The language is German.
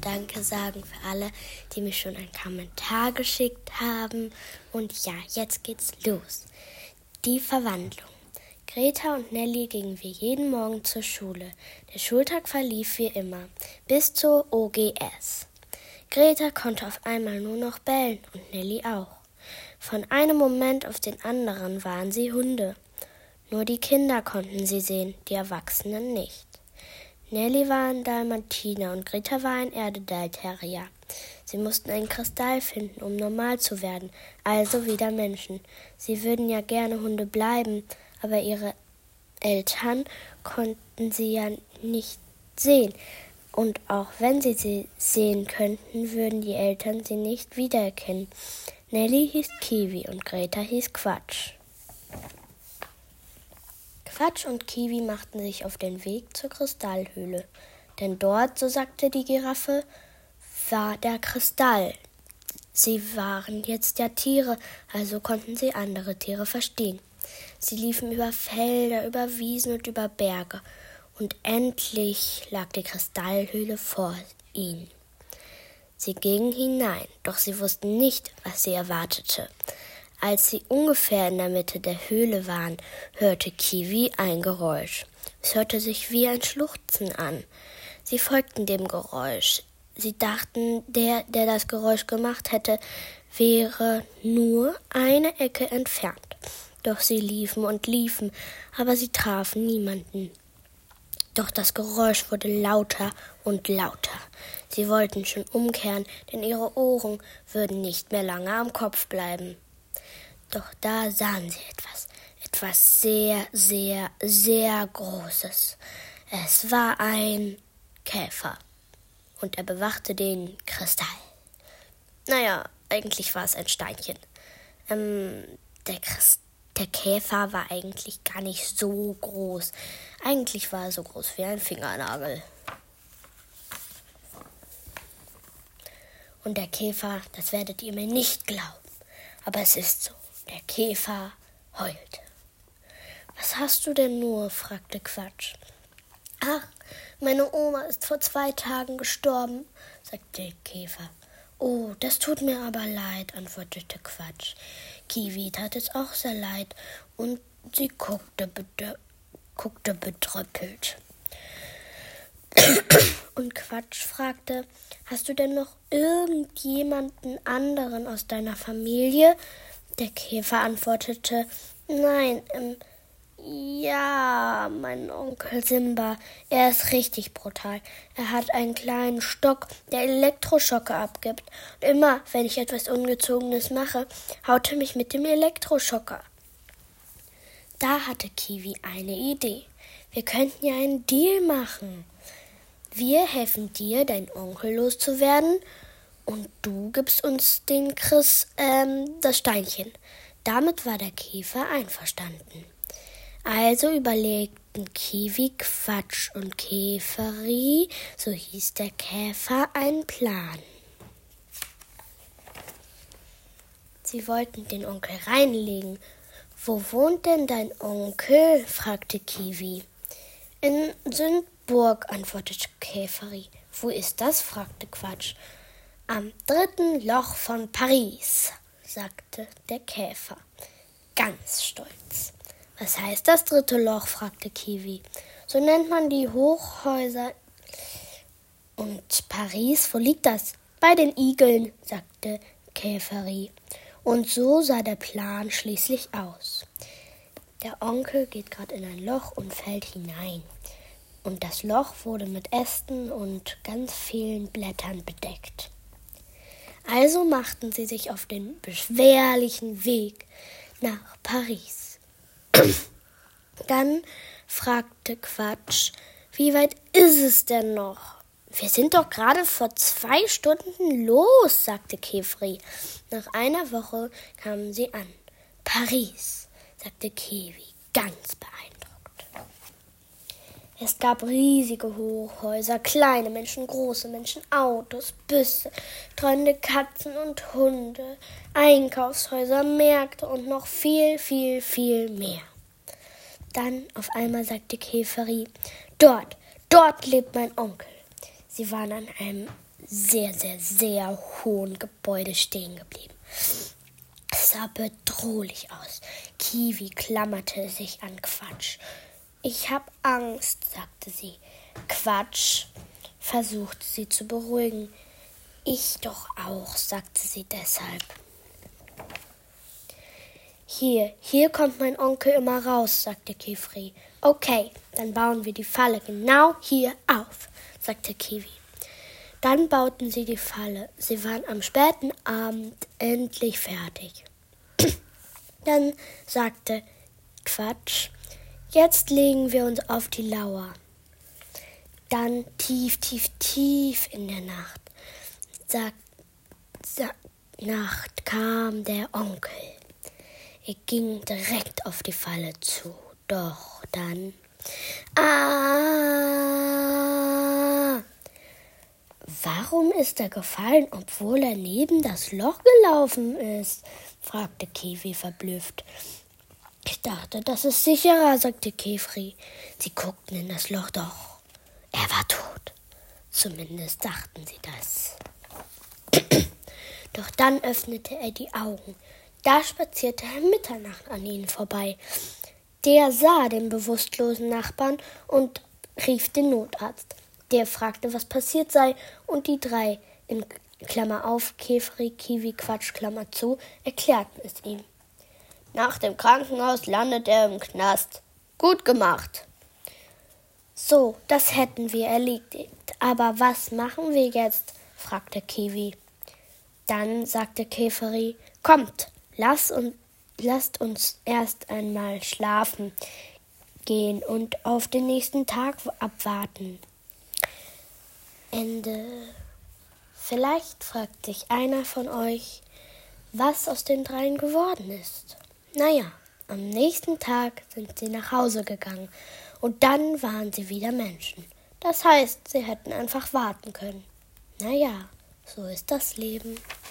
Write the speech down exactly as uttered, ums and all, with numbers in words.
Danke sagen für alle, die mir schon einen Kommentar geschickt haben. Und ja, jetzt geht's los. Die Verwandlung. Greta und Nelly gingen wie jeden Morgen zur Schule. Der Schultag verlief wie immer, bis zur O G S. Greta konnte auf einmal nur noch bellen und Nelly auch. Von einem Moment auf den anderen waren sie Hunde. Nur die Kinder konnten sie sehen, die Erwachsenen nicht. Nelly war ein Dalmatiner und Greta war ein Erdedal-Terrier. Sie mussten einen Kristall finden, um normal zu werden, also wieder Menschen. Sie würden ja gerne Hunde bleiben, aber ihre Eltern konnten sie ja nicht sehen. Und auch wenn sie sie sehen könnten, würden die Eltern sie nicht wiedererkennen. Nelly hieß Kiwi und Greta hieß Quatsch. Quatsch und Kiwi machten sich auf den Weg zur Kristallhöhle. Denn dort, so sagte die Giraffe, war der Kristall. Sie waren jetzt ja Tiere, also konnten sie andere Tiere verstehen. Sie liefen über Felder, über Wiesen und über Berge. Und endlich lag die Kristallhöhle vor ihnen. Sie gingen hinein, doch sie wussten nicht, was sie erwartete. Als sie ungefähr in der Mitte der Höhle waren, hörte Kiwi ein Geräusch. Es hörte sich wie ein Schluchzen an. Sie folgten dem Geräusch. Sie dachten, der, der das Geräusch gemacht hätte, wäre nur eine Ecke entfernt. Doch sie liefen und liefen, aber sie trafen niemanden. Doch das Geräusch wurde lauter und lauter. Sie wollten schon umkehren, denn ihre Ohren würden nicht mehr lange am Kopf bleiben. Doch da sahen sie etwas, etwas sehr, sehr, sehr Großes. Es war ein Käfer und er bewachte den Kristall. Naja, eigentlich war es ein Steinchen. Ähm, der, Christ- der Käfer war eigentlich gar nicht so groß. Eigentlich war er so groß wie ein Fingernagel. Und der Käfer, das werdet ihr mir nicht glauben, aber es ist so. Der Käfer heulte. »Was hast du denn nur?« fragte Quatsch. »Ach, meine Oma ist vor zwei Tagen gestorben«, sagte der Käfer. »Oh, das tut mir aber leid«, antwortete Quatsch. Kiwi tat es auch sehr leid und sie guckte, bedö- guckte betröppelt. Und Quatsch fragte, »Hast du denn noch irgendjemanden anderen aus deiner Familie?« Der Käfer antwortete, »Nein, ähm, ja, mein Onkel Simba, er ist richtig brutal. Er hat einen kleinen Stock, der Elektroschocke abgibt. Und immer, wenn ich etwas Ungezogenes mache, haut er mich mit dem Elektroschocker.« Da hatte Kiwi eine Idee. Wir könnten ja einen Deal machen. Wir helfen dir, deinen Onkel loszuwerden, und du gibst uns den Chris, ähm, das Steinchen. Damit war der Käfer einverstanden. Also überlegten Kiwi, Quatsch und Käferi, so hieß der Käfer, einen Plan. Sie wollten den Onkel reinlegen. »Wo wohnt denn dein Onkel?« fragte Kiwi. »In Sündburg«, antwortete Käferi. »Wo ist das?« fragte Quatsch. »Am dritten Loch von Paris«, sagte der Käfer, ganz stolz. »Was heißt das dritte Loch?« fragte Kiwi. »So nennt man die Hochhäuser.« »Und Paris, wo liegt das?« »Bei den Igeln«, sagte Käferi. Und so sah der Plan schließlich aus. Der Onkel geht gerade in ein Loch und fällt hinein. Und das Loch wurde mit Ästen und ganz vielen Blättern bedeckt. Also machten sie sich auf den beschwerlichen Weg nach Paris. Dann fragte Quatsch, wie weit ist es denn noch? Wir sind doch gerade vor zwei Stunden los, sagte Käferi. Nach einer Woche kamen sie an. Paris, sagte Kiwi, ganz beeindruckt. Es gab riesige Hochhäuser, kleine Menschen, große Menschen, Autos, Busse, streunende Katzen und Hunde, Einkaufshäuser, Märkte und noch viel, viel, viel mehr. Dann auf einmal sagte Käferi, dort, dort lebt mein Onkel. Sie waren an einem sehr, sehr, sehr hohen Gebäude stehen geblieben. Es sah bedrohlich aus. Kiwi klammerte sich an Quatsch. »Ich hab Angst«, sagte sie. Quatsch versuchte sie zu beruhigen. »Ich doch auch«, sagte sie deshalb. »Hier, hier kommt mein Onkel immer raus«, sagte Käferi. »Okay, dann bauen wir die Falle genau hier auf«, sagte Kiwi. Dann bauten sie die Falle. Sie waren am späten Abend endlich fertig. Dann sagte Quatsch, jetzt legen wir uns auf die Lauer. Dann tief, tief, tief in der Nacht, sag, sag, Nacht kam der Onkel. Er ging direkt auf die Falle zu. Doch dann... Ah! Warum ist er gefallen, obwohl er neben das Loch gelaufen ist? Fragte Kiwi verblüfft. Ich dachte, das ist sicherer, sagte Käferi. Sie guckten in das Loch, doch er war tot. Zumindest dachten sie das. Doch dann öffnete er die Augen. Da spazierte Herr Mitternacht an ihnen vorbei. Der sah den bewusstlosen Nachbarn und rief den Notarzt. Der fragte, was passiert sei, und die drei, in Klammer auf, Käferi, Kiwi, Quatsch, Klammer zu, erklärten es ihm. Nach dem Krankenhaus landet er im Knast. Gut gemacht. So, das hätten wir erledigt. Aber was machen wir jetzt? Fragte Kiwi. Dann sagte Käferi, kommt, lass und, lasst uns erst einmal schlafen gehen und auf den nächsten Tag abwarten. Ende. Vielleicht fragt sich einer von euch, was aus den dreien geworden ist. Naja, am nächsten Tag sind sie nach Hause gegangen und dann waren sie wieder Menschen. Das heißt, sie hätten einfach warten können. Naja, so ist das Leben.